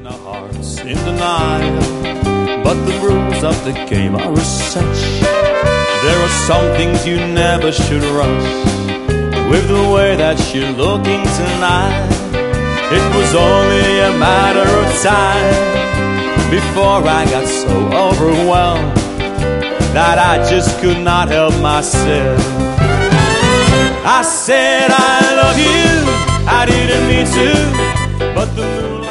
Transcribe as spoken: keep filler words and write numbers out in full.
our hearts in denial, but the rules of the game are such. There are some things you never should rush. With the way that you're looking tonight, it was only a matter of time before I got so overwhelmed that I just could not help myself. I said I love you, I didn't mean to, but the moonlight